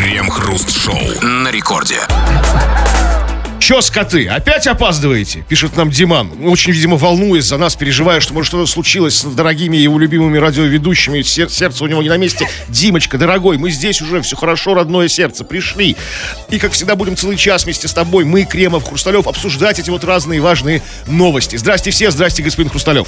Крем-хруст-шоу на рекорде. Чё, скоты, опять опаздываете? Пишет нам Диман. Очень, видимо, волнуясь за нас, переживая, что, может, что-то случилось с дорогими его любимыми радиоведущими. Сердце у него не на месте. Димочка, дорогой, мы здесь уже, все хорошо, родное сердце, пришли. И, как всегда, будем целый час вместе с тобой, мы, Кремов, Хрусталев, обсуждать эти вот разные важные новости. Здрасте все, здрасте, господин Хрусталев.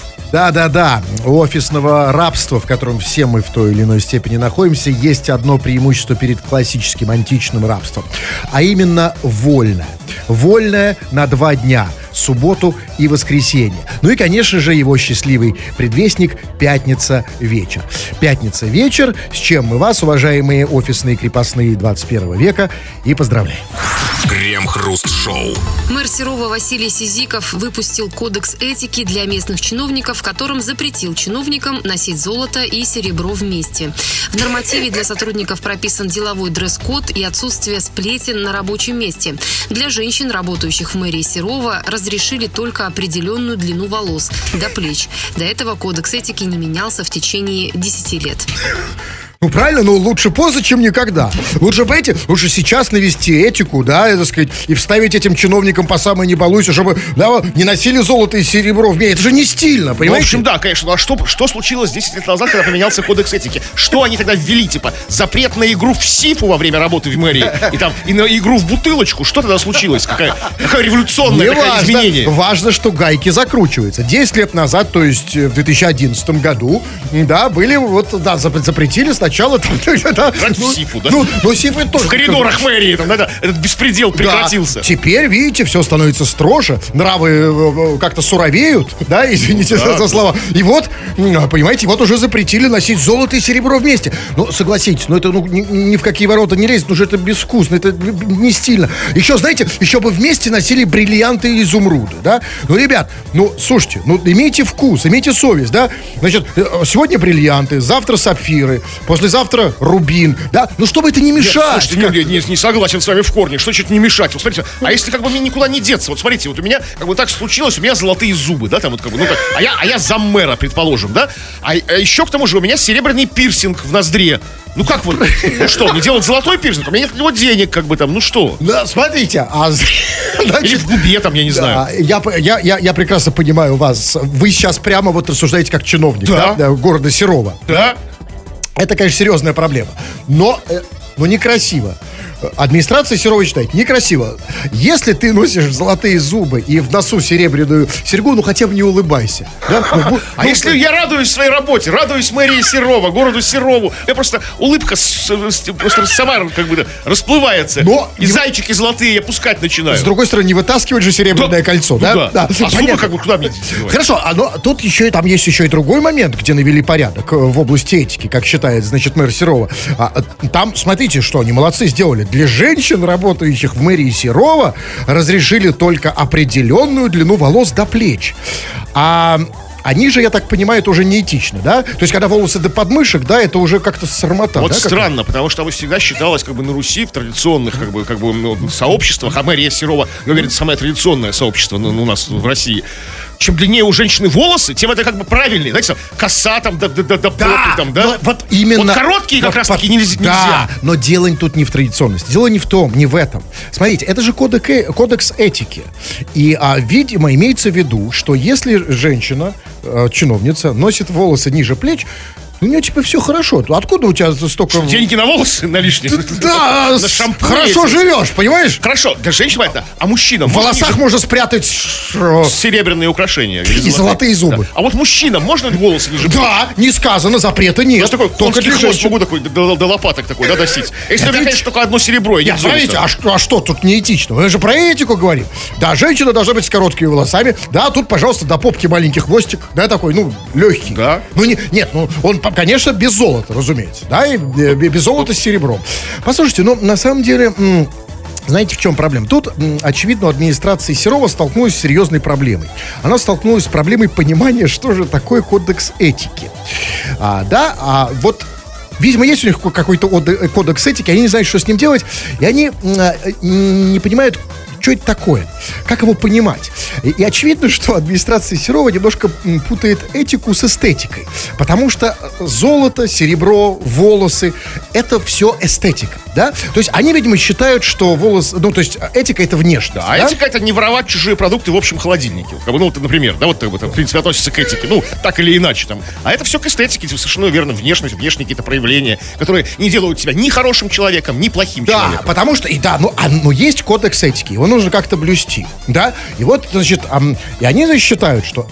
Да. У офисного рабства, в котором все мы в той или иной степени находимся, есть одно преимущество перед классическим античным рабством. А именно вольное. Вольное на 2 дня. Субботу и воскресенье. Ну и, конечно же, его счастливый предвестник — пятница вечер. Пятница вечер, с чем мы вас, уважаемые офисные крепостные 21 века, и поздравляем. Крем-хруст-шоу. Мэр Серова Василий Сизиков выпустил кодекс этики для местных чиновников, в котором запретил чиновникам носить золото и серебро вместе. В нормативе для сотрудников прописан деловой дресс-код и отсутствие сплетен на рабочем месте. Для женщин, работающих в мэрии Серова, разрешили только определенную длину волос до плеч. До этого кодекс этики не менялся в течение 10 лет. Ну, правильно, но лучше поздно, чем никогда. Лучше, понимаете, лучше сейчас навести этику, да, так сказать, и вставить этим чиновникам по самой не балуйся, чтобы, да, не носили золото и серебро вместе. Это же не стильно, понимаете? Ну, в общем, да, конечно. Ну, а что случилось 10 лет назад, когда поменялся кодекс этики? Что они тогда ввели, типа, запрет на игру в сифу во время работы в мэрии? И на игру в бутылочку? Что тогда случилось? Какое революционное такое изменение? Важно, что гайки закручиваются. 10 лет назад, то есть в 2011 году, да, были, вот, да, запретили сначала там, да, сифу, да? Ну, сифы тоже. В коридорах мэрии, там, да, этот беспредел прекратился. Да. Теперь, видите, все становится строже, нравы как-то суровеют, да, извините за слова. И вот, понимаете, вот уже запретили носить золото и серебро вместе. Ну, согласитесь, это ни в какие ворота не лезет, уже это безвкусно, это не стильно. Еще, знаете, еще бы вместе носили бриллианты и изумруды, да? Ну, ребят, слушайте, имейте вкус, имейте совесть, да? Значит, сегодня бриллианты, завтра сапфиры, послезавтра рубин, да? Ну, чтобы это не мешать. Слушайте, не согласен с вами в корне, что что-то не мешать. Вот смотрите, а если как бы мне никуда не деться, вот смотрите, вот у меня как бы так случилось, у меня золотые зубы, да, там вот как бы, а я заммэра, предположим, да? А еще к тому же у меня серебряный пирсинг в ноздре. Ну как вот, что, мне делать золотой пирсинг? У меня нет на него денег, как бы там, ну что? Да, смотрите, или в губе там, я не знаю. Я прекрасно понимаю вас. Вы сейчас прямо вот рассуждаете как чиновник, да? Города Серова. Да. Это, конечно, серьезная проблема. Но некрасиво. Администрация Серова считает некрасиво. Если ты носишь золотые зубы и в носу серебряную серьгу, хотя бы не улыбайся. Да? Если я радуюсь своей работе, радуюсь мэрии Серова, городу Серову, я просто улыбка просто сама как бы расплывается. И зайчики золотые я пускать начинаю. С другой стороны, не вытаскивать же серебряное кольцо, да? А зубы как бы куда мне? Хорошо, но тут там есть еще и другой момент, где навели порядок в области этики, как считает, значит, мэр Серова. Там, смотрите, что они молодцы сделали. Для женщин, работающих в мэрии Серова, разрешили только определенную длину волос до плеч. А они же, я так понимаю, это уже неэтично, да? То есть, когда волосы до подмышек, да, это уже как-то срамота. Вот да, странно, потому что всегда считалось, как бы, на Руси, в традиционных, как бы сообществах, а мэрия Серова, говорит, самое традиционное сообщество у нас в России. Чем длиннее у женщины волосы, тем это как бы правильнее. Знаете, коса там до попы там, да? Вот именно. Вот короткие как раз таки нельзя. Да, но дело тут не в традиционности. Дело не в том, не в этом. Смотрите, это же кодекс этики. И, видимо, имеется в виду, что если женщина, чиновница, носит волосы ниже плеч, у нее типа все хорошо. Откуда у тебя столько... Деньги на волосы налишние? Да, хорошо живешь, понимаешь? Хорошо, для женщин понятно. А мужчина? В волосах можно спрятать... серебряные украшения. И золотые зубы. А вот мужчина, можно волосы ниже? Да, не сказано, запрета нет. Только для хвост могу такой, до лопаток такой, да, носить. Если у меня, конечно, только одно серебро. Смотрите, а что тут неэтично? Мы же про этику говорим. Да, женщина должна быть с короткими волосами. Да, тут, пожалуйста, до попки маленький хвостик. Да, такой, легкий. Да. Он, конечно, без золота, разумеется. Да, и без золота с серебром. Послушайте, на самом деле... Знаете, в чем проблема? Тут, очевидно, администрация Серова столкнулась с серьезной проблемой. Она столкнулась с проблемой понимания, что же такое кодекс этики. Вот, видимо, есть у них какой-то кодекс этики, они не знают, что с ним делать, и они не понимают, что это такое? Как его понимать? И очевидно, что администрация Серова немножко путает этику с эстетикой. Потому что золото, серебро, волосы — это все эстетика, да? То есть они, видимо, считают, что волос... Ну, то есть этика — это внешность, да? А этика — это не воровать чужие продукты в общем холодильнике. Как бы, ну, например, да, вот так вот, в принципе, относится к этике. Ну, так или иначе там. А это все к эстетике, совершенно верно. Внешность, внешние какие-то проявления, которые не делают тебя ни хорошим человеком, ни плохим человеком. Да, потому что, ну, есть кодекс этики, его нужно как-то блюсти, да? И вот, значит, и они, значит, считают, что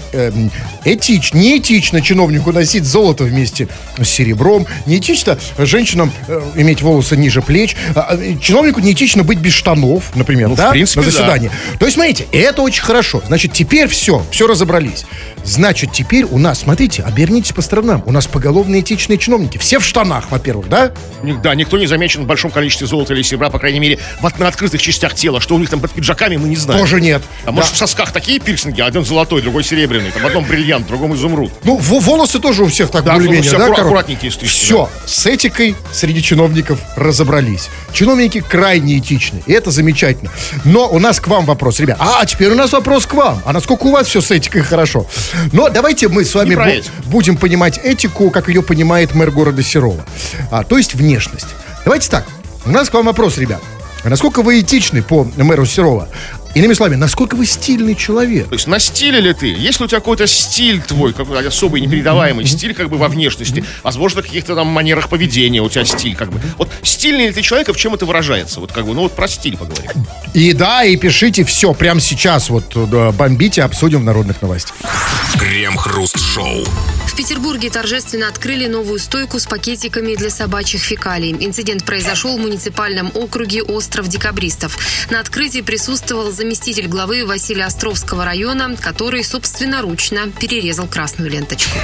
неэтично чиновнику носить золото вместе с серебром, неэтично женщинам иметь волосы ниже плеч, чиновнику неэтично быть без штанов, например, ну, да, в принципе, на заседании. Да. То есть, смотрите, это очень хорошо. Значит, теперь все разобрались. Значит, теперь у нас, смотрите, обернитесь по сторонам, у нас поголовно этичные чиновники. Все в штанах, во-первых, да? Да, никто не замечен в большом количестве золота или серебра, по крайней мере, на открытых частях тела. Что у них там под пиджаками, мы не знаем. Тоже нет. А может, в сосках такие пирсинги, один золотой, другой серебряный, там в одном бриллиант, в другом изумруд. Ну, волосы тоже у всех так да, более-менее, все да? аккуратненькие, все, да. С этикой среди чиновников разобрались. Чиновники крайне этичны, и это замечательно. Но у нас к вам вопрос, ребят. А теперь у нас вопрос к вам. А насколько у вас все с этикой хорошо? Но давайте мы с вами будем понимать этику, как ее понимает мэр города Серова. То есть внешность. Давайте так. У нас к вам вопрос, ребят. А насколько вы этичны по мэру Серова? Иными словами, насколько вы стильный человек? То есть на стиле ли ты? Есть ли у тебя какой-то стиль твой, какой-то особый, непередаваемый стиль как бы во внешности? Возможно, в каких-то там манерах поведения у тебя стиль как бы. Вот стильный ли ты человек, и в чем это выражается? Вот как бы, ну вот про стиль поговорим. И да, и пишите все прямо сейчас. Вот бомбите, обсудим в народных новостях. Крем-хруст-шоу. В Петербурге торжественно открыли новую стойку с пакетиками для собачьих фекалий. Инцидент произошел в муниципальном округе Остров Декабристов. На открытии присутствовал заместитель главы Василия Островского района, который собственноручно перерезал красную ленточку.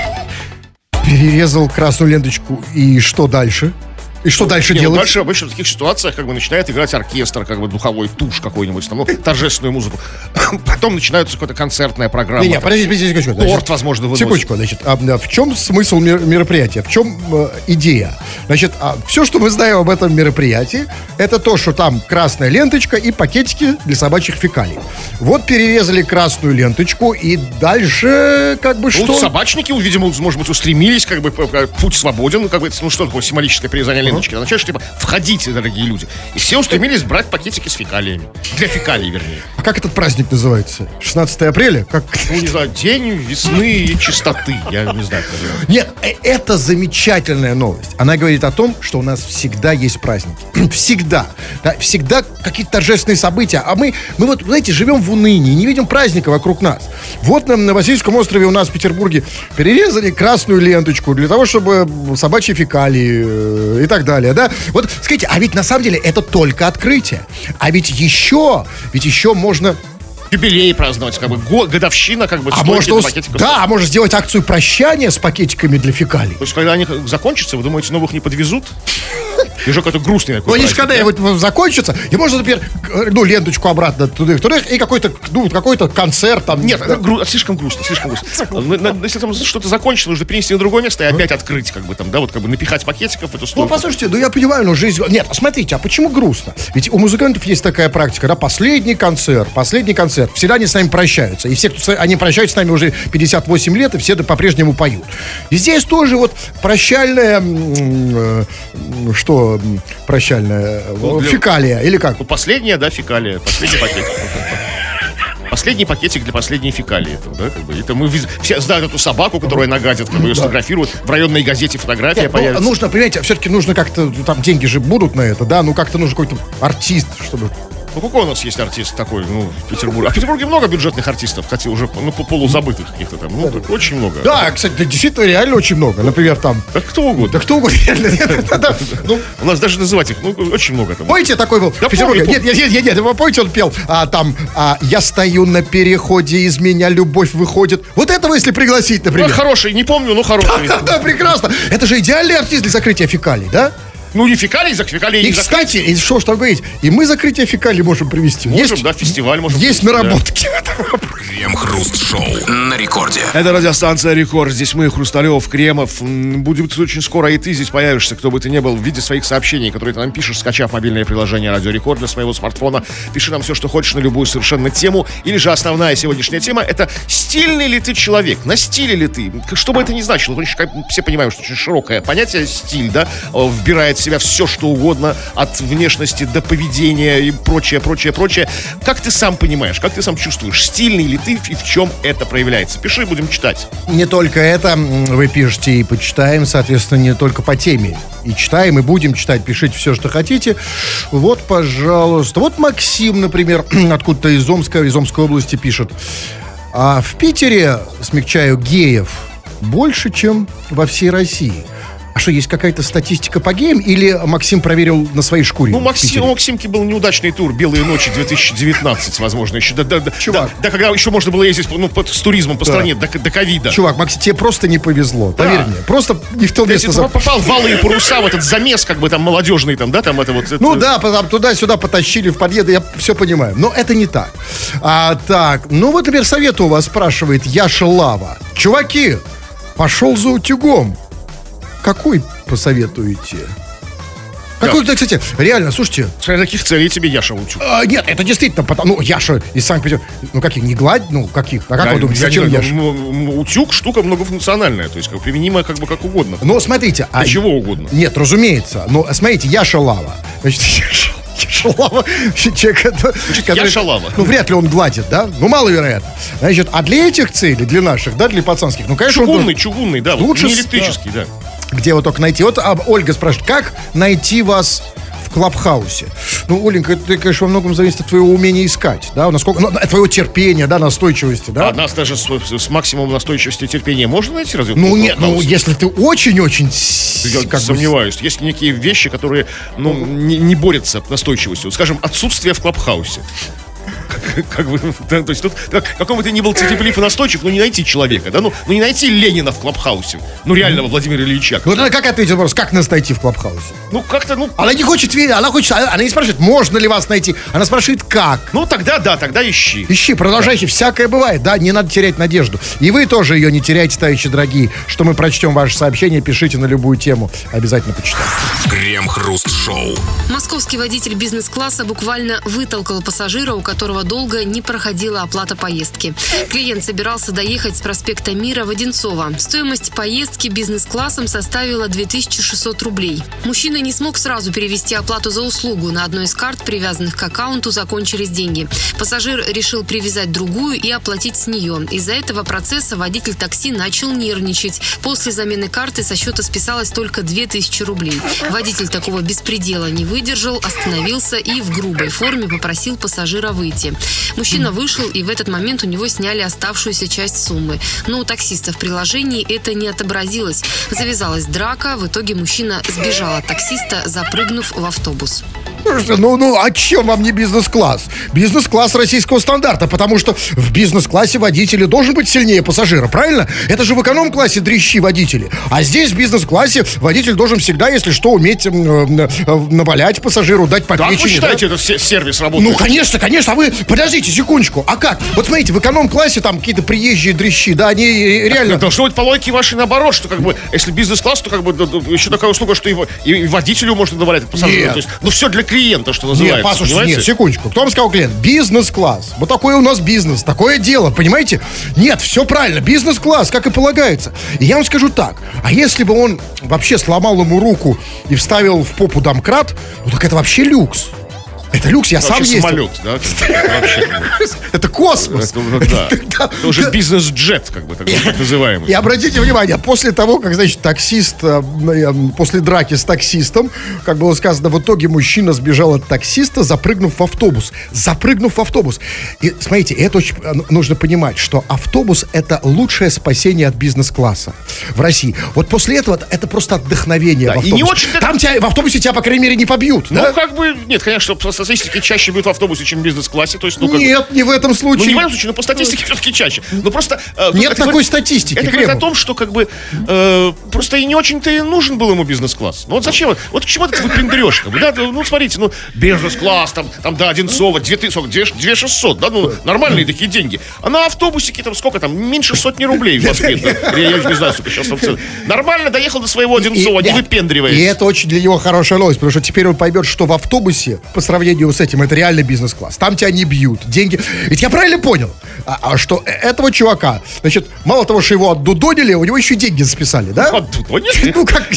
Перерезал красную ленточку, и что дальше? И что дальше делать? Дальше обычно в таких ситуациях как бы начинает играть оркестр, как бы духовой туш какой-нибудь, там, ну, торжественную музыку. Потом начинается какая-то концертная программа. Не, подождите, секундочку. Торт, возможно, выносит. Секундочку, значит, в чем смысл мероприятия? В чем идея? Значит, все, что мы знаем об этом мероприятии, это то, что там красная ленточка и пакетики для собачьих фекалий. Вот перерезали красную ленточку, и дальше как бы что? Ну, собачники, видимо, может быть, устремились, как бы путь свободен, как бы, ну что такое символическое перерезание ленточки? Означает, что, типа, входите, дорогие люди. И все устремились брать пакетики с фекалиями. Для фекалий, вернее. А как этот праздник называется? 16 апреля? Как? Ну, не знаю, день весны и чистоты. Я не знаю, как. Нет, это замечательная новость. Она говорит о том, что у нас всегда есть праздники. Всегда. Да, всегда какие-то торжественные события. А мы вот, знаете, живем в унынии, не видим праздника вокруг нас. Вот на Васильевском острове у нас в Петербурге перерезали красную ленточку для того, чтобы собачьи фекалии и так далее, да? Вот, скажите, а ведь на самом деле это только открытие. А ведь еще можно... Юбилей праздновать, как бы годовщина, как бы. Можно сделать акцию прощания с пакетиками для фекалий. То есть, когда они закончатся, вы думаете, новых не подвезут? И уже какой-то грустный такой. Ну, они же когда вот закончатся, и можно, например, ленточку обратно туда, и какой-то концерт там. Нет, слишком грустно. Если там что-то закончится, нужно перенести на другое место и опять открыть, как бы там, да, вот как бы напихать пакетиков в эту сторону. Ну, послушайте, я понимаю, но жизнь... Нет, смотрите, а почему грустно? Ведь у музыкантов есть такая практика, да, последний концерт. Всегда они с нами прощаются. И все, они прощаются с нами уже 58 лет, и все по-прежнему поют. И здесь тоже вот прощальная... Что прощальная? Фекалия, или как? Ну, последняя, да, фекалия. Последний пакетик. Последний пакетик для последней фекалии. Да, как бы. Это мы все знают эту собаку, которая нагадит, как бы ее сфотографируют. В районной газете фотография появится. Нужно, понимаете, все-таки нужно как-то, там деньги же будут на это, да, ну как-то нужен какой-то артист, чтобы... Ну, какой у нас есть артист такой, в Петербурге? А в Петербурге много бюджетных артистов, кстати, уже, полузабытых каких-то там, очень много. Да, кстати, действительно, реально очень много. Например, там... Да кто угодно. реально. У нас даже называть их, очень много там. Помните, такой был в Петербурге? Нет, вы помните, он пел, я стою на переходе, из меня любовь выходит. Вот этого, если пригласить, например. Хороший, не помню, но хороший. Да, прекрасно. Это же идеальный артист для закрытия фекалий, да? Ну, не фекалий, за фекалий. И, кстати, и что ж там говорить, и мы закрытие фекалий можем провести. Можем, да, фестиваль можем. Есть наработки. Крем-хруст-шоу на рекорде. Это радиостанция «Рекорд». Здесь мы, Хрусталев, Кремов. Будет очень скоро и ты здесь появишься, кто бы ты ни был, в виде своих сообщений, которые ты нам пишешь, скачав мобильное приложение «Радио Рекорд» для своего смартфона. Пиши нам все, что хочешь, на любую совершенно тему. Или же основная сегодняшняя тема — это стильный ли ты человек, на стиле ли ты. Что бы это ни значило, все понимаем, что очень широкое понятие стиль, да, вбирает в себя все, что угодно, от внешности до поведения и прочее. Как ты сам понимаешь, как ты сам чувствуешь, стильный ли ты и в чем это проявляется? Пиши, будем читать. Не только это вы пишете и почитаем, соответственно, не только по теме. И читаем, и будем читать. Пишите все, что хотите. Вот, пожалуйста. Вот Максим, например, откуда-то из Омской области пишет. А в Питере, смягчаю, геев больше, чем во всей России. А что, есть какая-то статистика по геям? Или Максим проверил на своей шкуре? Ну, у Максимки был неудачный тур «Белые ночи 2019», возможно, еще Чувак. Да, когда еще можно было ездить с туризмом по стране до ковида. Чувак, Максим, тебе просто не повезло, поверь мне. Просто не в то место. Ты попал в валы и паруса, в этот замес, как бы там молодежный, там, да, там это вот. Ну да, потом туда-сюда потащили в подъезд, я все понимаю. Но это не так. Так, ну вот, например, совет у вас спрашивает Яша Лава. Чуваки, пошел за утюгом. Какой посоветуете? Какой, да, кстати, реально, слушайте. Для каких целей тебе Яша утюг? Нет, это действительно, ну, Яша из Санкт-Петербурга. Ну, каких, не гладь, ну, каких? А как вы думаете, зачем Яша? Утюг штука многофункциональная, то есть применимая как бы как угодно. Ну, смотрите. Для чего угодно. Нет, разумеется. Но, смотрите, Яша Лава. Значит, Яша Лава, человек, который, Яша Лава. Ну, вряд ли он гладит, да? Ну, маловероятно. Значит, а для этих целей, для наших, да, для пацанских, ну, конечно, чугунный, да, лучше не электрический, да. Где его только найти? Вот Ольга спрашивает, как найти вас в Клабхаусе? Ну, Оленька, это, конечно, во многом зависит от твоего умения искать, да, насколько, от твоего терпения, да, настойчивости, да. А нас даже с максимумом настойчивости и терпения можно найти, разве? Ну, нет, ну, если ты очень-очень... Я сомневаюсь. Есть некие вещи, которые, ну, не борются с настойчивостью. Скажем, отсутствие в Клабхаусе. Как бы, да, то есть тут, каком бы ты ни был терпелив и настойчив, ну не найти человека, да, ну не найти Ленина в Клабхаусе, ну реального Владимира Ильича. Вот она как ответит вопрос, как нас найти в Клабхаусе? Ну как-то, ну... Она не хочет верить, она не спрашивает, можно ли вас найти, она спрашивает, как. Ну тогда, да, тогда ищи. Ищи, продолжай, да. Всякое бывает, да, не надо терять надежду. И вы тоже ее не теряйте, товарищи дорогие, что мы прочтем ваше сообщение, пишите на любую тему, обязательно почитаем. Крем-хруст-шоу. Московский водитель бизнес-класса буквально вытолкал пассажира, у которого долго не проходила оплата поездки. Клиент собирался доехать с проспекта Мира в Одинцово. Стоимость поездки бизнес-классом составила 2600 рублей. Мужчина не смог сразу перевести оплату за услугу. На одной из карт, привязанных к аккаунту, закончились деньги. Пассажир решил привязать другую и оплатить с нее. Из-за этого процесса водитель такси начал нервничать. После замены карты со счета списалось только 2000 рублей. Водитель такого беспредела не выдержал, остановился и в грубой форме попросил пассажира выйти. Мужчина вышел, и в этот момент у него сняли оставшуюся часть суммы. Но у таксиста в приложении это не отобразилось. Завязалась драка, в итоге мужчина сбежал от таксиста, запрыгнув в автобус. Ну, а чем вам не бизнес-класс? Бизнес-класс российского стандарта, потому что в бизнес-классе водитель должен быть сильнее пассажира, правильно? Это же в эконом-классе дрищи водители. А здесь в бизнес-классе водитель должен всегда, если что, уметь навалять пассажиру, дать по печени. Как вы считаете, это сервис работает? Ну, конечно. А вы, подождите секундочку, а как? Вот смотрите, в эконом-классе там какие-то приезжие дрищи, да, они реально... Должно быть по логике вашей наоборот, что как бы, если бизнес-класс, то как бы еще такая услуга, что и водителю можно навалять пассажиру. То есть, ну, все для клиента, что называется. Нет, послушайте, нет, секундочку. Кто вам сказал клиент? Бизнес-класс. Вот такой у нас бизнес, такое дело, понимаете? Нет, все правильно, бизнес-класс, как и полагается. И я вам скажу так, а если бы он вообще сломал ему руку и вставил в попу домкрат, ну так это вообще люкс. Это люкс, я сам ездил. Самолет, да? Это космос. Это уже бизнес-джет, как бы, так называемый. И обратите внимание, после того, как, значит, таксист, после драки с таксистом, как было сказано, в итоге мужчина сбежал от таксиста, запрыгнув в автобус. И, смотрите, это очень нужно понимать, что автобус — это лучшее спасение от бизнес-класса в России. Вот после этого это просто отдохновение в автобусе. И не очень... Там в автобусе тебя, по крайней мере, не побьют. Ну, как бы, нет, конечно, статистике чаще бьют в автобусе, чем в бизнес-классе. То есть, Нет, не в этом случае. Ну, не в этом случае, но по статистике все-таки чаще. Но просто... Нет такой статистики, это говорит о том, что как бы просто и не очень-то и нужен был ему бизнес-класс. Ну вот зачем? Вот к чему ты выпендрешь? Да? Ну, смотрите, бизнес-класс, там да, Одинцово, 2600, да, ну, нормальные такие деньги. А на автобусике там сколько там? Меньше сотни рублей в Москве. Я не знаю, сколько сейчас там цены. Нормально доехал до своего Одинцова, не выпендриваясь. И это очень для него хорошая новость, потому что теперь он поймет, что в автобусе, по сравнению с этим, это реально бизнес-класс. Там тебя не бьют, деньги... Ведь я правильно понял, что этого чувака, значит, мало того, что его отдудонили, у него еще деньги записали, да? Отдудонили? Ну, как...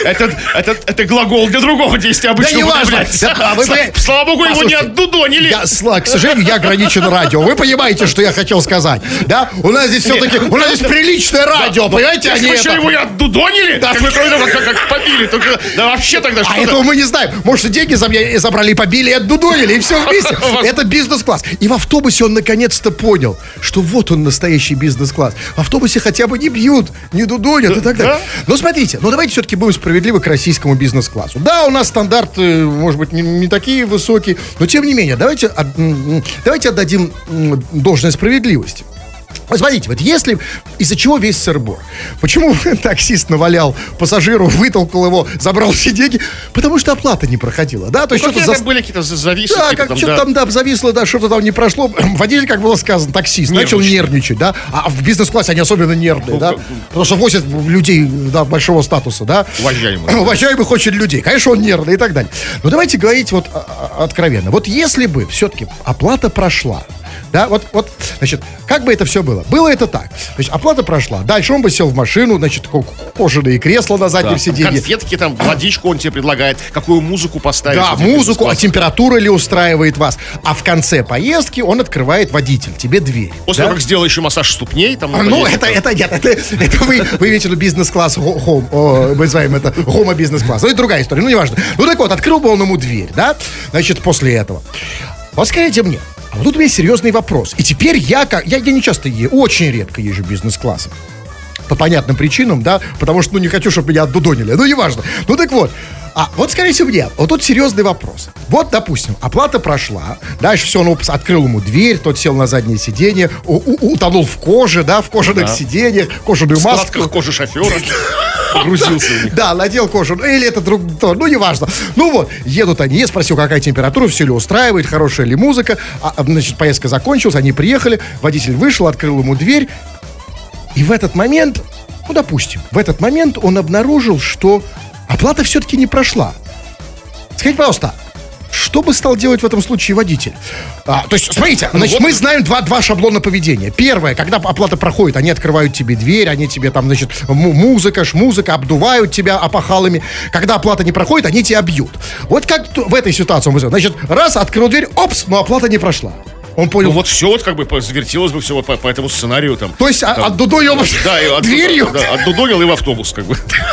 Это глагол для другого действия обычно употребляется. Слава богу, его не отдудонили. К сожалению, я ограничен радио. Вы понимаете, что я хотел сказать? Да? У нас здесь все-таки... У нас здесь приличное радио, понимаете? Если еще его и отдудонили, как побили, только... Да вообще тогда что-то... А этого мы не знаем. Может, и деньги забрали, и побили, и отдудонили, и все вместе. Это бизнес-класс. И в автобусе он наконец-то понял, что вот он настоящий бизнес-класс. В автобусе хотя бы не бьют, не дудонят и так далее. Но смотрите, давайте все-таки будем справедливы к российскому бизнес-классу. Да, у нас стандарты, может быть, не такие высокие, но тем не менее, давайте отдадим должное справедливости. Смотрите, вот если... Из-за чего весь сыр-бор? Почему таксист навалял пассажиру, вытолкал его, забрал все деньги? Потому что оплата не проходила, да? То есть что-то были какие-то зависы. Да, что-то там зависло, да, что-то там не прошло. Водитель, как было сказано, таксист, начал нервничать, да? А в бизнес-классе они особенно нервные, да? Потому что возят людей, да, большого статуса, да? Уважаемых очень людей. Конечно, он нервный и так далее. Но давайте говорить вот откровенно. Вот если бы все-таки оплата прошла, да, вот, значит, как бы это все было? Было это так. Значит, оплата прошла. Дальше он бы сел в машину, значит, кожаные кресла на заднем сиденье. Конфетки, там, водичку он тебе предлагает, какую музыку поставить. Да, музыку, а температура ли устраивает вас. А в конце поездки он открывает, водитель, тебе дверь. После того, как сделал еще массаж ступней, там... Ну, это вы имеете в виду бизнес-класс, мы называем это хомо-бизнес-класс. Это другая история, ну, неважно. Ну, так вот, открыл бы он ему дверь, да, значит, после этого. Вот скажите мне, а вот тут у меня серьезный вопрос. И теперь я не часто очень редко езжу бизнес-классом. По понятным причинам, да, потому что, не хочу, чтобы меня отдудонили. Ну, неважно. Ну, так вот. Вот скажите мне, вот тут серьезный вопрос. Вот, допустим, оплата прошла, дальше все, он открыл ему дверь, тот сел на заднее сиденье, утонул в коже, да, в кожаных сиденьях, кожаную маску. В складках кожи шофера. Погрузился в них. Да, надел кожу, или это ну, неважно. Ну вот, едут они, я спросил, какая температура, все ли устраивает, хорошая ли музыка. Значит, поездка закончилась, они приехали, водитель вышел, открыл ему дверь. И в этот момент, ну, допустим, он обнаружил, что оплата все-таки не прошла. Скажите, пожалуйста, что бы стал делать в этом случае водитель? То есть, смотрите, значит, мы знаем два шаблона поведения. Первое, когда оплата проходит, они открывают тебе дверь, они тебе там, значит, музыка, обдувают тебя опахалами. Когда оплата не проходит, они тебя бьют. Вот как в этой ситуации он вызывает. Значит, раз, открыл дверь, опс, но оплата не прошла. Он понял. Ну вот все вот как бы завертелось бы все вот по этому сценарию там. То есть отдудонил дверью? Да, отдудонил и в автобус как бы.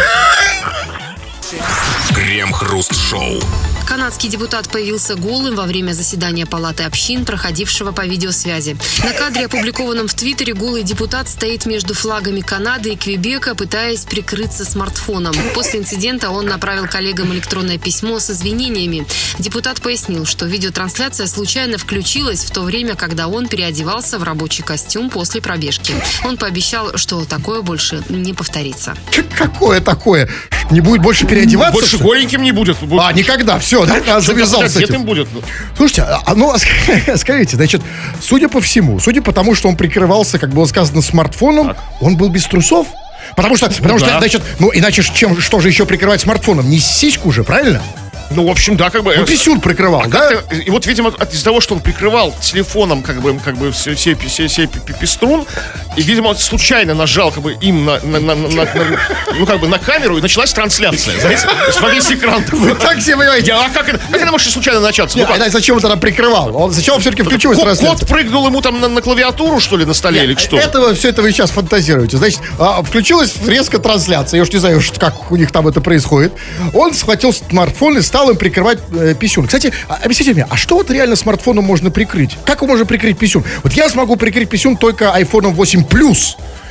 Крем-хруст-шоу. Канадский депутат появился голым во время заседания Палаты общин, проходившего по видеосвязи. На кадре, опубликованном в Твиттере, голый депутат стоит между флагами Канады и Квебека, пытаясь прикрыться смартфоном. После инцидента он направил коллегам электронное письмо с извинениями. Депутат пояснил, что видеотрансляция случайно включилась в то время, когда он переодевался в рабочий костюм после пробежки. Он пообещал, что такое больше не повторится. Какое такое? Не будет больше переодеваться? Больше голеньким не будет. Никогда, все, да? Завязал с этим. Будет. Слушайте, скажите, значит, судя по всему, судя по тому, что он прикрывался, как было сказано, смартфоном, так. Он был без трусов? Потому что, значит, иначе что же еще прикрывать смартфоном? Не сиську же, правильно? Ну, в общем, да, как бы... писюн прикрывал, да? И вот, видимо, из-за того, что он прикрывал телефоном, как бы все пеструн, и, видимо, случайно нажал, как бы, им на камеру, и началась трансляция, знаете, с весь экран. Вы так себе понимаете? А как это может случайно начаться? Зачем он тогда прикрывал? Зачем он все-таки включилась трансляция? Кот прыгнул ему там на клавиатуру, что ли, на столе, или что? Все это вы сейчас фантазируете. Значит, включилась резко трансляция, я уж не знаю, как у них там это происходит. Он схватил смартфон и стал им прикрывать писюн. Кстати, объясните мне, а что вот реально смартфоном можно прикрыть? Как можно прикрыть писюн? Вот я смогу прикрыть писюн только iPhone 8 Plus.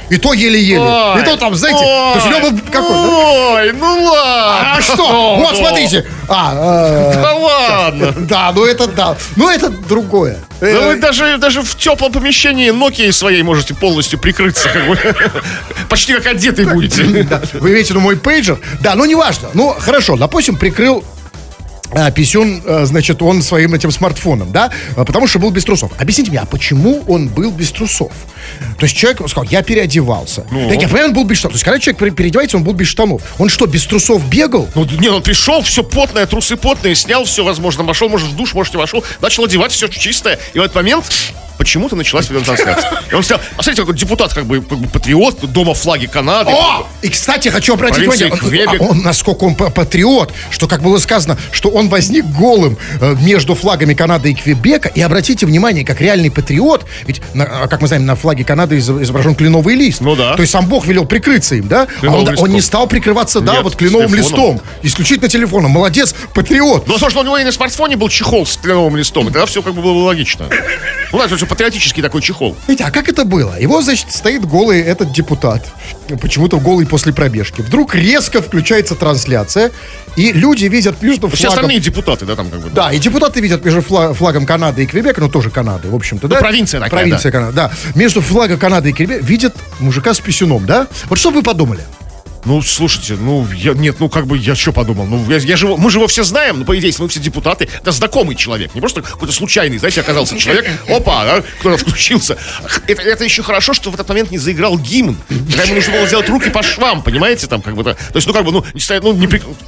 И то еле-еле. Ой, И то там, знаете, то есть у него был какой, да? Ой, ну ладно. А что? Вот, смотрите. Да ладно. Да, ну это да. Ну это другое. Да вы даже в теплом помещении Nokia своей можете полностью прикрыться, как бы. Почти как одетый будете. Да. Вы имеете в виду мой пейджер? Да, ну неважно. Ну, хорошо, допустим, прикрыл писюн, значит, он своим этим смартфоном, да, потому что был без трусов. Объясните мне, а почему он был без трусов? То есть человек сказал, я переодевался. Так я понимаю, он был без штанов. То есть когда человек переодевается, он был без штанов. Он что, без трусов бегал? Ну, не, он пришел, все потное, трусы потные, снял все, возможно, вошел, может, в душ, может, не вошел, начал одевать все чистое. И в этот момент почему-то началась видеотрансляция. И он сказал, смотрите, какой депутат, как бы патриот, дома флаги Канады. О! И, кстати, хочу обратить внимание, он, насколько он патриот, что, как было сказано, что он возник голым между флагами Канады и Квебека. И обратите внимание, как реальный патриот, ведь, как мы знаем, на флаге Канады изображен кленовый лист. Ну да. То есть сам Бог велел прикрыться им, да? Он не стал прикрываться, да, вот кленовым листом. Исключительно телефоном. Молодец, патриот. Ну, слушай, у него и на смартфоне был чехол с кленовым листом, и тогда все как бы было логично. У нас все патриотический такой чехол. Видите, а как это было? Его, значит, стоит голый этот депутат. Почему-то голый после пробежки. Вдруг резко включается трансляция, и люди видят между флагом... Все остальные депутаты, да, там как бы... Да, и депутаты видят между флагом Канады и Квебека, ну, тоже Канады, в общем-то, да? Провинция такая, провинция да. Канады, да. Между флагом Канады и Квебека видят мужика с писюном, да? Вот что вы подумали? Ну, слушайте, я что подумал? Ну, мы же его все знаем, ну, по идее, если мы все депутаты, это знакомый человек, не просто какой-то случайный, знаете, оказался человек, опа, да, кто-то включился. Это еще хорошо, что в этот момент не заиграл гимн, когда ему нужно было сделать руки по швам, понимаете, там, как бы, да, то есть, не стоять, по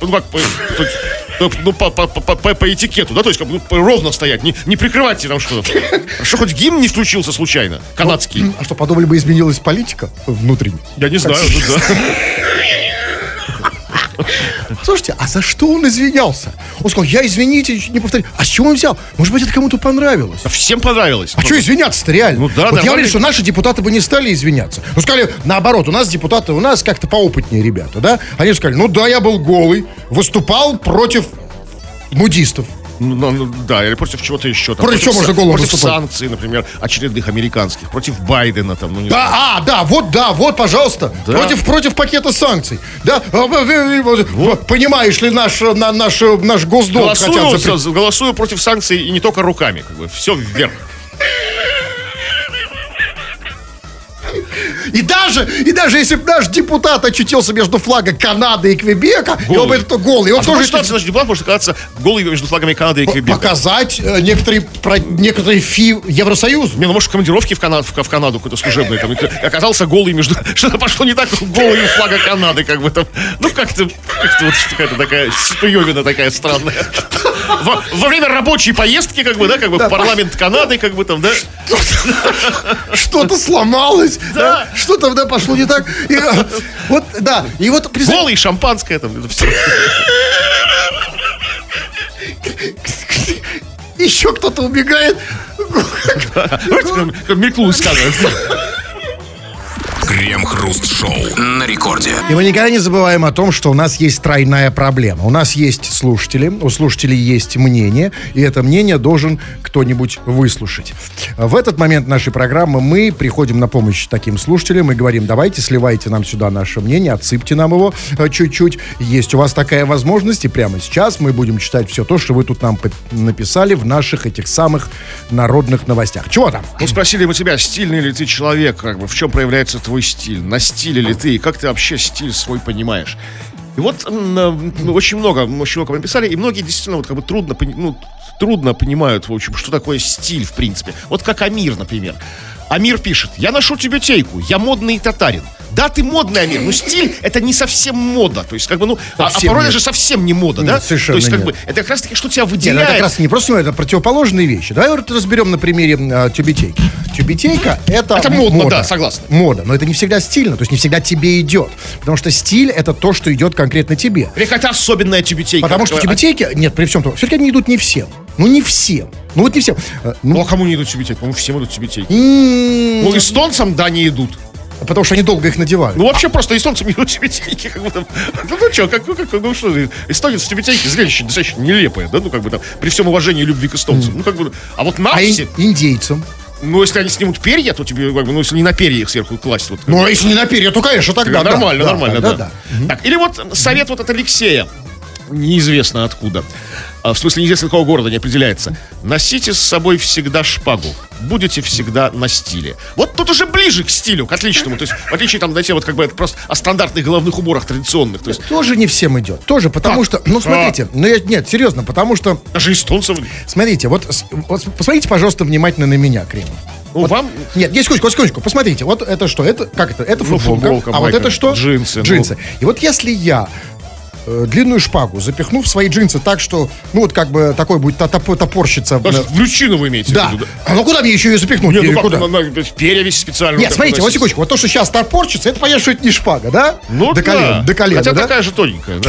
этикету, да, то есть, как бы, ровно стоять, не прикрывайте там что-то. Хорошо, хоть гимн не включился случайно, канадский. А что, подумали бы, изменилась политика внутренняя? Я не знаю, да. Слушайте, а за что он извинялся? Он сказал, я, извините, не повторю. А с чего он взял? Может быть, это кому-то понравилось? А всем понравилось. А что извиняться-то реально? Ну да, вот я говорю, что наши депутаты бы не стали извиняться. Ну, сказали, наоборот, у нас депутаты, у нас как-то поопытнее ребята, да? Они сказали, ну да, я был голый, выступал против нудистов. Да, или против чего-то еще. Там, против чего можно голым против выступать? Санкций, например, очередных американских. Против Байдена там. Ну, не да, знаю. Вот, пожалуйста. Да. Против пакета санкций. Да, вот. Понимаешь ли, наш госдолг хотят запретить. Голосую против санкций и не только руками. Как бы, все вверх. И даже если бы наш депутат очутился между флагом Канады и Квебека, голый. И он бы это голый. Он тоже наш депутат может оказаться голый между флагами Канады и Квебека. Показать некоторые фи Евросоюзу. Не, ну может в командировке в Канаду какой-то служебный там, оказался голый между... Что-то пошло не так, голый у флага Канады, как бы там. Ну как-то вот какая-то такая ситуевина такая странная. Во время рабочей поездки, как бы, да, как бы в парламент Канады, как бы там, да. Что-то сломалось, да. Что-то, да, пошло не так. И вот голый, шампанское там, это все. Еще кто-то убегает. Мелькнул из кадра. Крем-хруст-шоу на рекорде. И мы никогда не забываем о том, что у нас есть тройная проблема. У нас есть слушатели, у слушателей есть мнение, и это мнение должен кто-нибудь выслушать. В этот момент нашей программы мы приходим на помощь таким слушателям и говорим, давайте сливайте нам сюда наше мнение, отсыпьте нам его чуть-чуть. Есть у вас такая возможность, и прямо сейчас мы будем читать все то, что вы тут нам написали в наших этих самых народных новостях. Чего там? Ну, спросили мы тебя, стильный ли ты человек, как бы, в чем проявляется твой стиль, на стиле ли ты, и как ты вообще стиль свой понимаешь. И вот очень много написали, и многие действительно вот как бы трудно понимают, в общем, что такое стиль, в принципе. Вот как Амир, например. Амир пишет, я ношу тюбетейку, я модный татарин. Да, ты модный, Амир, но стиль это не совсем мода. То есть, как бы, а порой даже совсем не мода, нет, да? Совершенно То есть, как нет. бы, это как раз таки, что тебя выделяет. Нет, это как раз не просто, это противоположные вещи. Давай вот разберем на примере тюбетейки. Тюбетейка это модно, мода. да, согласен. Мода, но это не всегда стильно, то есть не всегда тебе идет. Потому что стиль это то, что идет конкретно тебе. Это особенная тюбетейка. Потому что тюбетейки, нет, при всем том, все-таки они идут не всем. Ну, не всем. Ну, вот не всем. Ну, а кому не идут тюбетейки? По-моему, всем идут тюбетейки. Ну, эстонцам, да, не идут. Потому что они долго их надевают. Ну, вообще просто эстонцам идут тюбетейки. Как бы там, ну что, эстонец в тюбетейке зрелище достаточно нелепое, да, ну, как бы там, при всем уважении и любви к эстонцам. Ну, как бы, а вот нам все... индейцам? Ну, если они снимут перья, то тебе, как бы, ну, если не на перья их сверху класть. Вот, Ну, а если не на перья, то, конечно, тогда нормально, да, нормально, да. да. Так, или вот совет вот от Алексея, неизвестно откуда. В смысле, неизвестно какого города, не определяется. Носите с собой всегда шпагу. Будете всегда на стиле. Вот тут уже ближе к стилю, к отличному. То есть, в отличие, там, знаете, вот как бы это просто о стандартных головных уборах традиционных. То есть, Тоже не всем идет. Тоже, потому что, ну, смотрите, нет, серьезно, потому что, даже эстонцев. смотрите, вот посмотрите, пожалуйста, внимательно на меня, Кремов. Ну, Вот, вам... Нет, секундочку, посмотрите, вот это что, это, как это, это футболка, футболка, а вот майка, это что? джинсы. И вот если я длинную шпагу запихну в свои джинсы так, что, ну, вот как бы такой будет топорщица. Даже в брючину вы имеете Да. в виду, А ну куда мне еще ее запихнуть? Нет, ну как, Куда? перья весь специально. Нет, смотрите, вот секундочку, вот то, что сейчас топорщится, это понятно, что это не шпага, да? Ну до колена, да. до колена, Хотя да? такая же тоненькая,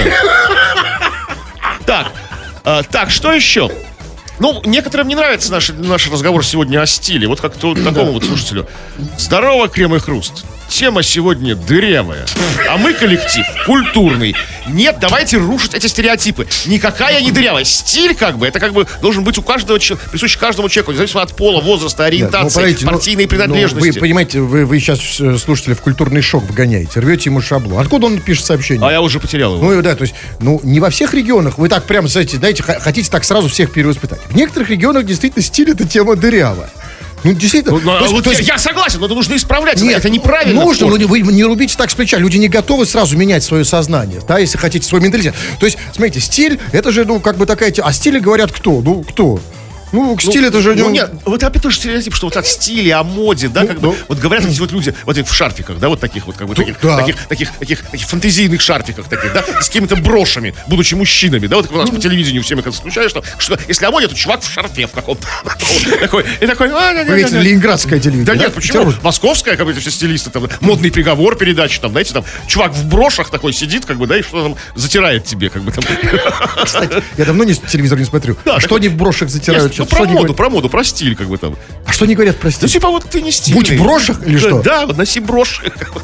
да. Так, что еще? Ну, некоторым не нравится наш разговор сегодня о стиле. Вот как такому вот слушателю. Здорово, Крем и Хруст. Тема сегодня дырявая. А мы коллектив культурный. Нет, давайте рушить эти стереотипы. Никакая не дырявая. Стиль, как бы, это как бы должен быть у каждого человека, присущ каждому человеку, независимо от пола, возраста, ориентации, партийной принадлежности. Вы понимаете, вы сейчас слушателя в культурный шок вгоняете, рвете ему шаблон. Откуда он пишет сообщение? А я уже потерял его. Ну, да, то есть, ну, не во всех регионах вы так прям, знаете, хотите так сразу всех перевоспитать. В некоторых регионах действительно стиль — это тема дырявая. Ну, действительно. Я согласен, но это нужно исправлять. Нет, это неправильно. Нужно, но вы не рубите так с плеча. Люди не готовы сразу менять свое сознание, да, если хотите, свой менталитет. То есть, смотрите, стиль, это же, ну, как бы такая... А стиле говорят кто? Ну, кто? Ну, стиль это же... Ну, нет, вот опять тоже стереотип, что вот от стиля, о моде, да, как бы, вот говорят эти вот люди, вот в шарфиках, да, вот таких вот, как бы, таких фантазийных шарфиках таких, да, с какими-то брошами, будучи мужчинами, да, вот как у нас по телевидению всем это случается, что если о моде, то чувак в шарфе в каком-то, такой, Вы видите, ленинградское телевидение. Да нет, почему? Московская, как бы, все стилисты, там, модный приговор передачи, там, знаете, там, чувак в брошах такой сидит, как бы, да, и что там затирает тебе, как бы, там. Кстати, я давно телевизор не смотрю. Да, что они в брошах затирают? Ну, про моду, про стиль, как бы там. А что они говорят про стиль? Ну, типа, вот ты не стильный. Будь в брошах или что? Да, вот носи брошь.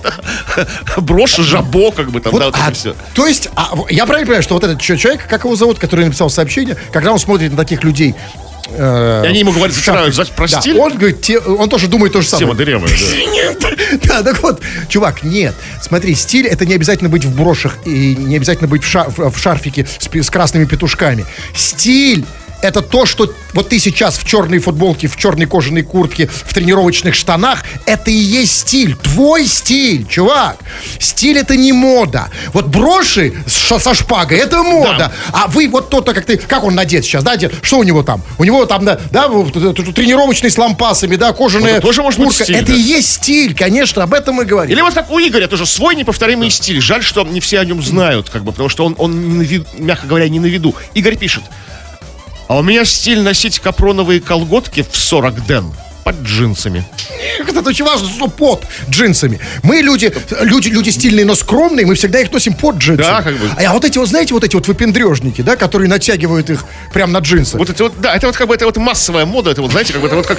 Брошь, жабо, как бы там, Вот, да, вот это все. То есть, я правильно понимаю, что вот этот человек, как его зовут, который написал сообщение, когда он смотрит на таких людей... И они ему говорят, затирают про да, стиль. он говорит, он тоже думает то же самое. Тема дырявая, да. Да, так вот, чувак, нет. Смотри, стиль — это не обязательно быть в брошах и не обязательно быть в шарфике с красными петушками. Стиль — это то, что вот ты сейчас в черной футболке, в черной кожаной куртке, в тренировочных штанах, это и есть стиль. Твой стиль, чувак. Стиль — это не мода. Вот броши со шпагой — это мода. Да. А вы вот то-то, как он надет сейчас, да, дед? Что у него там? У него там, да, тренировочный с лампасами, да, кожаная тоже может куртка. быть стиль, это да. и есть стиль, конечно, об этом мы говорим. Или вот как у Игоря, тоже свой неповторимый стиль. Жаль, что не все о нем знают, как бы, потому что он мягко говоря, не на виду. Игорь пишет: а у меня стиль носить капроновые колготки в 40 ден под джинсами. Это очень важно, что под джинсами. Мы люди стильные, но скромные, мы всегда их носим под джинсами. Да, как бы. А вот эти вот, знаете, вот эти вот выпендрежники, да, которые натягивают их прямо на джинсы. Вот эти вот, да, это вот как бы это вот массовая мода, это вот, знаете, как бы это вот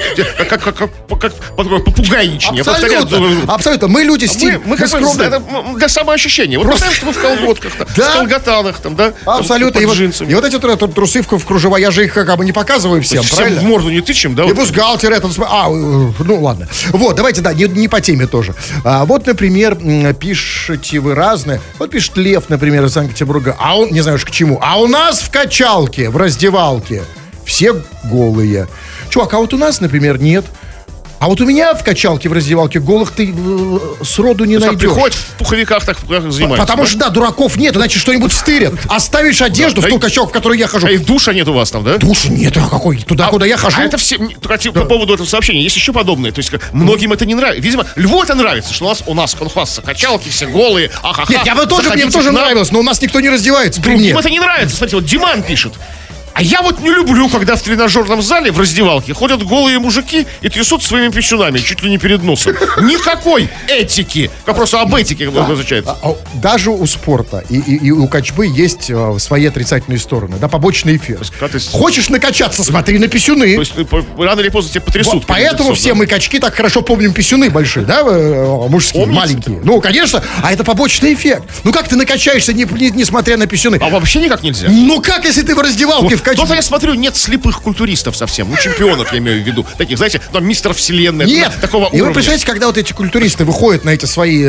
как попугайничание. Абсолютно. Мы люди стильные. Мы как бы, это для самоощущения. Вот представим, что мы в колготках, в колготанах, там, да. Абсолютно. Под джинсами. И вот эти трусы в кружева, я же их как бы не показываю всем, правильно? В морду не тычем, да? И бюстгальтер этот... ну ладно. Вот, давайте, да, не по теме тоже. Вот, например, пишете вы разное. Вот пишет Лев, например, из Санкт-Петербурга. А он, не знаю уж к чему. А у нас в качалке, в раздевалке все голые. Чувак, а вот у нас, например, нет. А вот у меня в качалке, в раздевалке голых ты сроду не найдешь. Приходят в пуховиках, так занимаются. Потому что, да, дураков нет, иначе что-нибудь стырят. Оставишь одежду в ту качалку, в которой я хожу. А и душа нет у вас там, да? Душа нет, а какой? Туда, куда я хожу. А это все, по поводу этого сообщения, есть еще подобное. То есть, многим это не нравится. Видимо, Льву это нравится, что у нас он хвастается, качалки все голые, ахаха. Нет, мне тоже нравилось, но у нас никто не раздевается при мне. Другим это не нравится. Смотрите, вот Диман пишет: а я вот не люблю, когда в тренажерном зале в раздевалке ходят голые мужики и трясут своими писюнами чуть ли не перед носом. Никакой этики. Вопрос об этике изучается. Даже у спорта и у качбы есть свои отрицательные стороны, да, побочный эффект. Хочешь накачаться, смотри на писюны. То есть рано или поздно тебя потрясут. Вот, поэтому все мы качки так хорошо помним писюны большие, да, мужские, маленькие. Ну, конечно, а это побочный эффект. Ну, как ты накачаешься, несмотря на писюны? А вообще никак нельзя? Ну, как, если ты в раздевалке в Тут, я смотрю, нет слепых культуристов совсем. Ну, чемпионов, я имею в виду. Таких, знаете, там мистер Вселенная. Нет, такого и уровня. вы представляете, когда вот эти культуристы выходят на эти свои,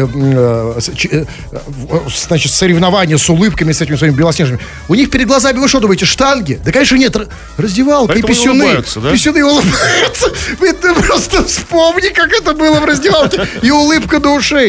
значит, соревнования с улыбками, с этими своими белоснежными, у них перед глазами, вы что думаете, штанги? Да, конечно, нет, раздевалка. Поэтому и писюны. улыбаются, да? Писюны улыбаются. Ты просто вспомни, как это было в раздевалке. И улыбка до ушей.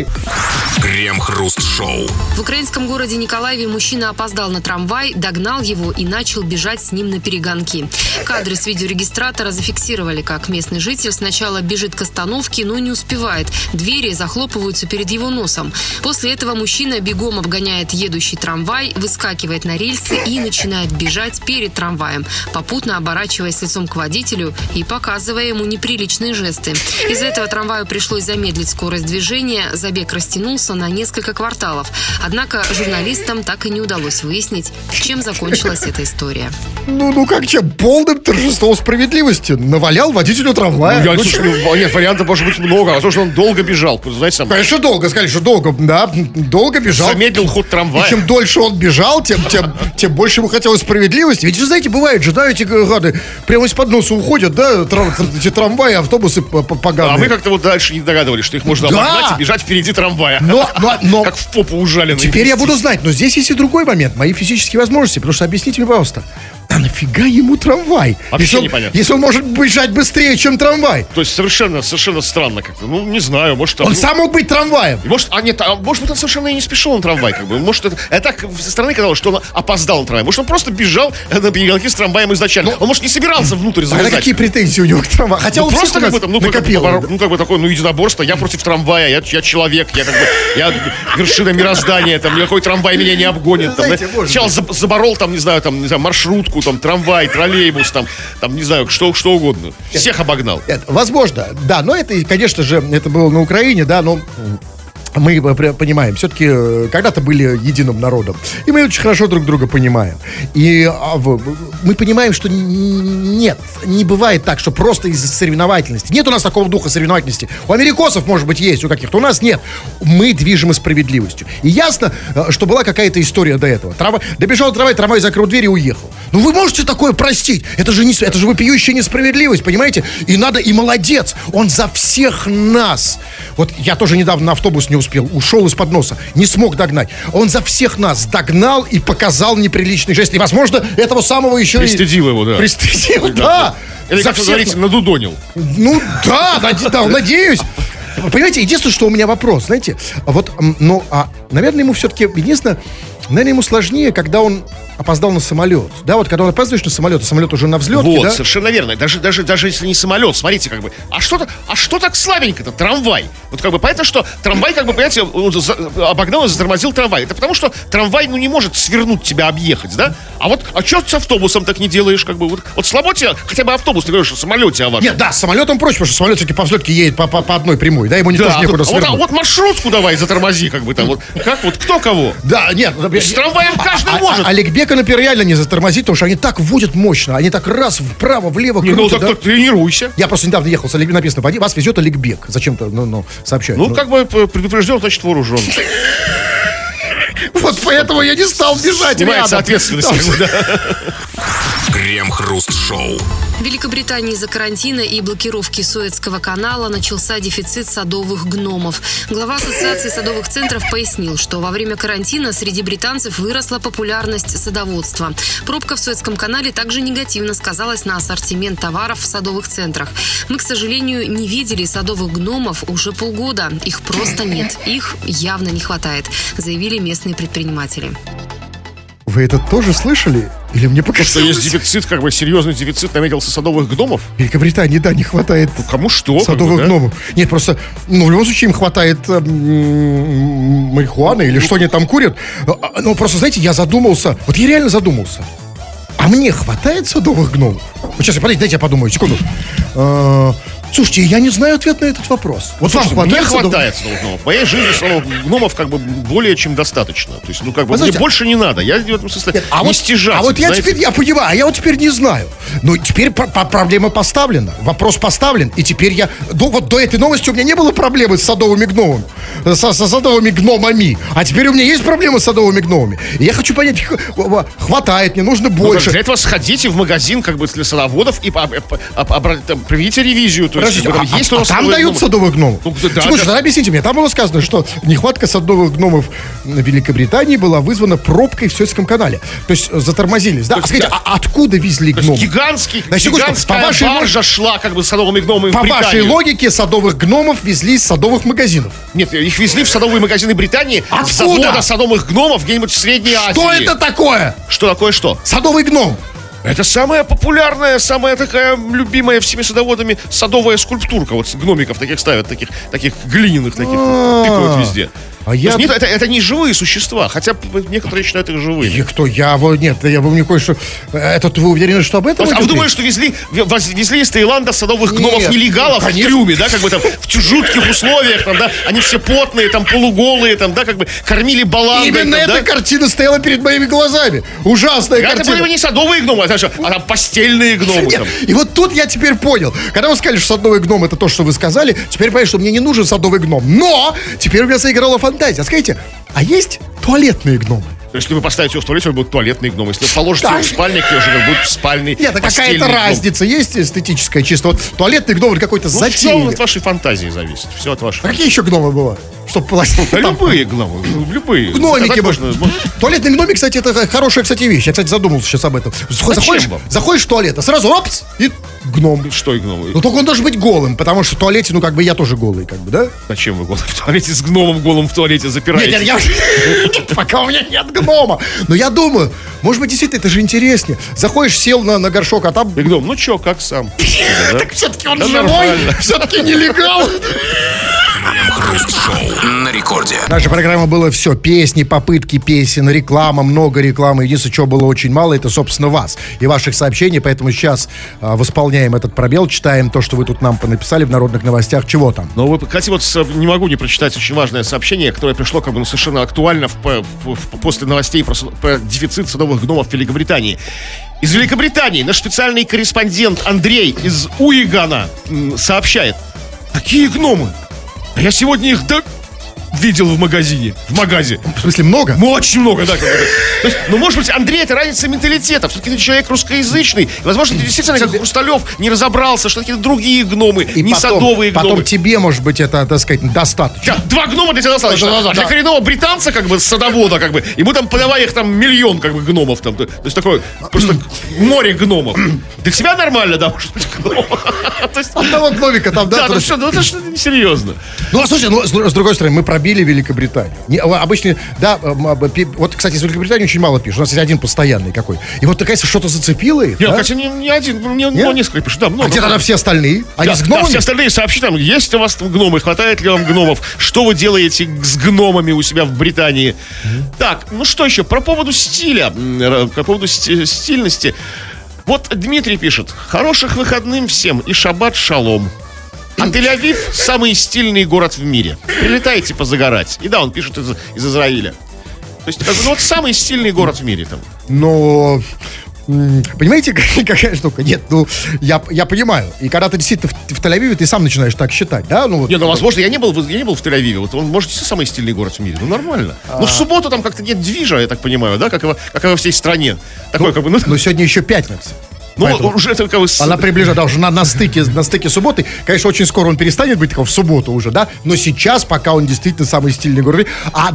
Крем-хруст-шоу. В украинском городе Николаеве мужчина опоздал на трамвай, догнал его и начал бежать с ним на перегонки. Кадры с видеорегистратора зафиксировали, как местный житель сначала бежит к остановке, но не успевает. Двери захлопываются перед его носом. После этого мужчина бегом обгоняет едущий трамвай, выскакивает на рельсы и начинает бежать перед трамваем, попутно оборачиваясь лицом к водителю и показывая ему неприличные жесты. Из-за этого трамваю пришлось замедлить скорость движения, забег растянулся на несколько кварталов. Однако журналистам так и не удалось выяснить, чем закончилась эта история. Ну как чем? Полным торжеством справедливости. Навалял водителю трамвая. Нет, вариантов может быть много. Возможно, что он долго бежал. Знаете, там... Конечно, долго. Сказали, что долго. Да, долго бежал. Замедлил ход трамвая. И чем дольше он бежал, тем больше ему хотелось справедливости. Ведь, вы знаете, бывает же, да, эти гады прямо из-под носа уходят, да, эти трамваи, автобусы поганые. А мы как-то вот дальше не догадывались, что их можно обогнать и бежать впереди трамвая. Но как в попу ужаленный. Теперь я буду знать, но здесь есть и другой момент. Мои физические возможности. Потому что объясните мне, пожалуйста, а нафига ему трамвай? Вообще непонятно. Если он может бежать быстрее, чем трамвай. То есть совершенно странно как-то. Ну, не знаю, может... Он сам мог быть трамваем. Может быть, он совершенно и не спешил на трамвай, как бы. Может, это так со стороны казалось, что он опоздал на трамвай. Может, он просто бежал на перегонки с трамваем изначально. Он, может, не собирался внутрь залезать. А какие претензии у него к трамваю? Хотя он просто как бы там, накопил. Как бы такое, единоборство. Я против трамвая, я человек, я вершина мироздания, там, никакой трамвай меня не обгонит. Сначала заборол, там, не знаю, маршрутку, там, трамвай, троллейбус, там, не знаю, что угодно. Всех обогнал. Возможно, да, но это, конечно же, это было на Украине, да, но мы понимаем, все-таки когда-то были единым народом. И мы очень хорошо друг друга понимаем. И мы понимаем, что нет, не бывает так, что просто из-за соревновательности. Нет у нас такого духа соревновательности. У америкосов, может быть, есть, у каких-то. У нас нет. Мы движимы справедливостью. И ясно, что была какая-то история до этого. Добежал трамвай, закрыл дверь и уехал. Ну вы можете такое простить? Это же вопиющая несправедливость, понимаете? И молодец. Он за всех нас. Вот я тоже недавно на автобус не успел, ушел из-под носа, не смог догнать. Он за всех нас догнал и показал неприличный жест. И, возможно, этого самого еще пристыдил его, да. Пристыдил, да. Или, как вы говорите, надудонил. Ну, да, надеюсь. Понимаете, единственное, что у меня вопрос, знаете, наверное, ему все-таки, единственное, наверное, ему сложнее, когда он опоздал на самолет. Да, вот когда он опаздываешь на самолет, а самолет уже на взлетке, вот, да? Совершенно верно. Даже если не самолет, смотрите, как бы. А что так слабенько-то? Трамвай. Вот как бы понятно, что трамвай, как бы, понимаете, обогнал и затормозил трамвай. Это потому, что трамвай, не может свернуть тебя, объехать, да? А что с автобусом так не делаешь, как бы? Вот слабо тебе хотя бы автобус, ты говоришь, что самолете авария. Нет, да, с самолетом проще, потому что самолет все-таки по взлетке едет по одной прямой, да, ему тоже некуда свернуть. Вот маршрутку давай затормози, как бы там. Вот как вот кто кого? Да, нет. С трамваем каждый может. Олег Бека, например, реально не затормозит, потому что они так водят мощно. Они так раз, вправо, влево крутят. Так тренируйся. Я просто недавно ехал с Олег, написано, вас везет Олег Бек. Зачем-то, сообщают. Как бы предупрежден, значит вооружен. Вот поэтому я не стал бежать рядом. Ответственность. Крем-хруст-шоу. В Великобритании из-за карантина и блокировки Суэцкого канала начался дефицит садовых гномов. Глава Ассоциации садовых центров пояснил, что во время карантина среди британцев выросла популярность садоводства. Пробка в Суэцком канале также негативно сказалась на ассортимент товаров в садовых центрах. Мы, к сожалению, не видели садовых гномов уже полгода. Их просто нет. Их явно не хватает, заявили местные предприниматели. Вы это тоже слышали? Или мне показалось? Что есть дефицит, как бы серьезный дефицит наметился садовых гномов? В Великобритании, да, не хватает кому что? Садовых гномов. Нет, просто, в любом случае им хватает марихуаны или что они там курят. Но просто, знаете, я задумался, вот я реально задумался. А мне хватает садовых гномов? Вот сейчас, подождите, дайте я подумаю, секунду. Слушайте, я не знаю ответ на этот вопрос. Вот вам Мне хватает хватает садовых гномов. В моей жизни садовых гномов как бы более чем достаточно. То есть, мне знаете, больше не надо. Я в этом смысле не стяжатель. А вот я теперь, я понимаю, а я вот теперь не знаю. Но теперь проблема поставлена. Вопрос поставлен. И теперь я... Вот до этой новости у меня не было проблемы с садовыми гномами. Со садовыми гномами. А теперь у меня есть проблемы с садовыми гномами. И я хочу понять, хватает, мне нужно больше. Для этого сходите в магазин как бы для садоводов и проведите ревизию. То есть, там дают садовых гномов? Слушай, объясните мне. Там было сказано, что нехватка садовых гномов в Великобритании была вызвана пробкой в Суэцком канале. То есть затормозились. Да? Скажите, откуда везли гномов? Гигантская баржа шла как бы с садовыми гномами в Британию. По вашей логике, садовых гномов везли из садовых магазинов. Нет, их везли в садовые магазины Британии. Откуда? С завода садовых гномов где-нибудь в Средней Азии. Что это такое? Что такое что? Садовый гном. Это самая популярная, самая такая любимая всеми садоводами садовая скульптурка. Вот гномиков таких ставят, таких глиняных, таких тыкают везде. Нет, это не живые существа, хотя некоторые считают их живыми. И кто? Нет, я вам не кое-что... Вы уверены, что об этом? А вы думаете, что везли из Таиланда садовых гномов-нелегалов в трюме, да, как бы там в жутких условиях, там, да, они все потные, там, полуголые, там, да, как бы кормили баландой. Именно эта картина стояла перед моими глазами. Ужасная картина. Это были не садовые гномы, а там постельные гномы. И вот тут я теперь понял. Когда вы сказали, что садовый гном это то, что вы сказали, теперь понятно, что мне не нужен садовый гном. Но теперь у меня заиграла фантазия. Скажите, а есть туалетные гномы? Если вы поставите его в туалете, он будет туалетный гном. Если вы положите его в спальник, уже будет спальный. Нет, какая-то разница есть эстетическая чисто. Вот туалетный гном или какой-то затейник. Все от вашей фантазии зависит. Все от вашей. Какие еще гномы бывают? Любые гномы, любые. Гномики можно. Туалетный гномик, кстати, это хорошая, кстати, вещь. Я, кстати, задумался сейчас об этом. Заходишь в туалет, а сразу опс, и гном. Что и гном? Ну, только он должен быть голым, потому что в туалете, я тоже голый, да? Зачем вы голый в туалете с гномом голым в туалете запираете? Нет, пока у меня нет гнома. Но я думаю, может быть, действительно, это же интереснее. Заходишь, сел на горшок, а там... И гном, как сам? Так все-таки он живой, все-таки нелегал. Крем-хруст-шоу на рекорде. Наша программа была все. Песни, попытки песен, реклама, много рекламы. Единственное, чего было очень мало, это, собственно, вас и ваших сообщений. Поэтому сейчас восполняем этот пробел, читаем то, что вы тут нам понаписали в народных новостях. Чего там? Кстати, не могу не прочитать очень важное сообщение, которое пришло совершенно актуально после новостей про дефицит садовых гномов в Великобритании. Из Великобритании наш специальный корреспондент Андрей из Уигана сообщает. Какие гномы? Я сегодня их видел в магазе. В смысле, много? Очень много, да. То есть, может быть, Андрей, это разница менталитета. Все-таки ты человек русскоязычный. И, возможно, ты действительно, как Хрусталев, не разобрался, что какие-то другие гномы, садовые гномы. Потом тебе, может быть, это, так сказать, достаточно. 2 гнома для тебя достаточно. Для коренного британца, садовода, ему там подавай их миллион, гномов там. То есть такое просто море гномов. Для себя нормально, да, может быть, гном. Одного гномика там, да? Да, это что-то несерьезно. Слушай, с другой стороны, мы пробили Великобританию. Обычно, да, вот, кстати, из Великобритании очень мало пишут. У нас есть один постоянный какой. И вот, кажется, что-то зацепило их. Нет, хотя не один, несколько пишут. Да, много. А где тогда все остальные? Они с гномами? Все остальные сообщи там, есть у вас там гномы, хватает ли вам гномов, что вы делаете с гномами у себя в Британии. Так, что еще? По поводу стиля, по поводу стильности. Вот Дмитрий пишет: хороших выходным всем и шаббат шалом. А Тель-Авив – самый стильный город в мире. Прилетайте позагорать. И да, он пишет из Израиля. То есть, самый стильный город в мире там. Но... Понимаете, какая штука? Нет, я понимаю. И когда ты действительно в Тель-Авиве, ты сам начинаешь так считать, да? Возможно, я не был в Тель-Авиве. Вот он, может, самый стильный город в мире. Нормально. Но в субботу там как-то нет движа, я так понимаю, да? Как и во всей стране. Такой, но сегодня еще пятница. Уже это она приближена, уже на стыке субботы. Конечно, очень скоро он перестанет быть такой в субботу уже, да? Но сейчас, пока он действительно самый стильный город.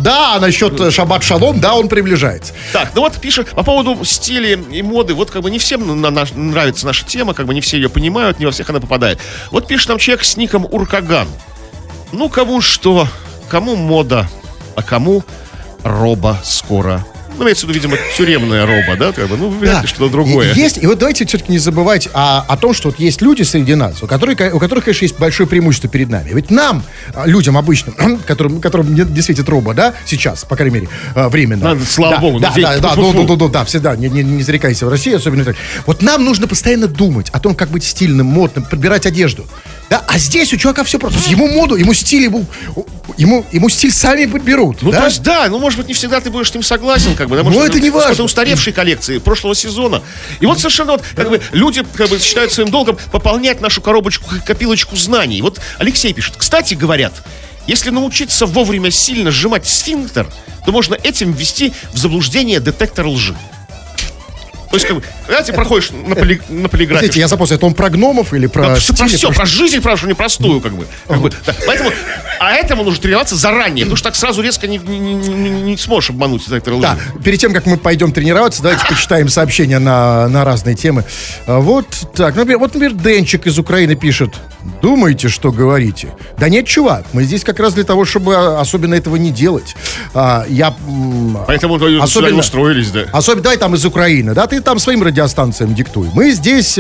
Насчет шаббат шалом, да, он приближается. Так, пишет по поводу стиля и моды. Не всем нравится наша тема, не все ее понимают, не во всех она попадает. Вот пишет нам человек с ником Уркаган. Кому что, кому мода, а кому роба скоро Ну, имеется в виду, видимо, тюремная роба, да? Как бы, ну, вряд ли что-то другое. И вот давайте все-таки не забывать о том, что вот есть люди среди нас, у которых, конечно, есть большое преимущество перед нами. Ведь нам, людям обычным, которым не светит роба, да, сейчас, по крайней мере, временно. Слава богу. Да, всегда, не зарекайся в России, особенно так. Вот нам нужно постоянно думать о том, как быть стильным, модным, подбирать одежду. Да, а здесь у чувака все просто. Ему моду, ему стиль, ему стиль сами подберут. Ну, то есть, да, ну, может быть, не всегда ты будешь с ним согласен, как бы, да, может, это не важно. Это устаревшие коллекции прошлого сезона. И вот совершенно вот, как бы, люди, как бы, считают своим долгом пополнять нашу копилочку знаний. Вот Алексей пишет: кстати, говорят, если научиться вовремя сильно сжимать сфинктер, то можно этим ввести в заблуждение детектор лжи. То есть, как бы, когда ты проходишь на полиграфе... Знаете, я запомнил, это он про гномов или про... Про жизнь, про непростую, как бы. Да. Поэтому, этому нужно тренироваться заранее, потому что так сразу резко не сможешь обмануть детектор лжи. Да, перед тем, как мы пойдем тренироваться, давайте почитаем сообщения на разные темы. Вот так, например, Денчик из Украины пишет: думаете, что говорите? Да нет, чувак, мы здесь как раз для того, чтобы особенно этого не делать. Поэтому сюда и устроились, да. Особенно, давай там из Украины, да, ты там своим радиостанциям диктуй. Мы здесь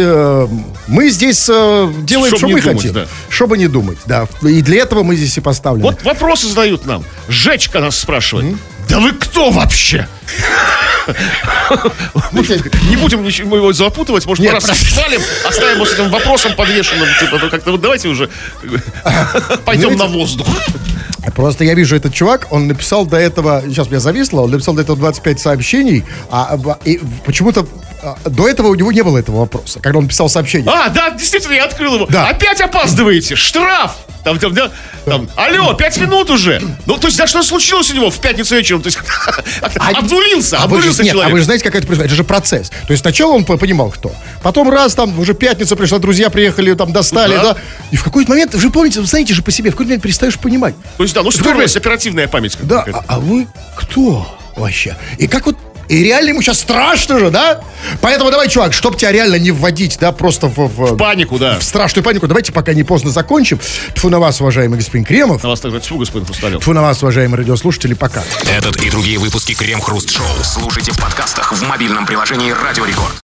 делаем, что мы хотим. Да. Чтобы не думать, да. И для этого мы здесь и поставлены. Вот вопросы задают нам. Жечка нас спрашивает. Да вы кто вообще? Не будем ничего его запутывать. Может, мы раз свалим, оставим его с этим вопросом подвешенным. Типа, как-то вот давайте уже пойдем на воздух. Просто я вижу, этот чувак, он написал до этого, сейчас меня зависло, он написал до этого 25 сообщений, и почему-то до этого у него не было этого вопроса, когда он писал сообщение. Да, действительно, я открыл его. Да. Опять опаздываете, штраф! Алло, 5 минут уже. Ну, то есть, да, что случилось у него в пятницу вечером? То есть, обнулился человек. А вы же знаете, как это происходит? Это же процесс. То есть, сначала он понимал, кто. Потом раз, там, уже пятница пришла, друзья приехали, там, достали, да. И в какой-то момент, вы помните, вы знаете же по себе, в какой-то момент перестаешь понимать. То есть, да, стерлась оперативная память. Да, а вы кто вообще? И как вот... И реально ему сейчас страшно же, да? Поэтому давай, чувак, чтоб тебя реально не вводить, да, просто в панику, да. В страшную панику. Давайте, пока не поздно, закончим. Тьфу на вас, уважаемый господин Кремов. На вас также тьфу, господин Хрусталев. Тьфу на вас, уважаемые радиослушатели, пока. Этот и другие выпуски Крем-Хруст Шоу слушайте в подкастах в мобильном приложении Радио Рекорд.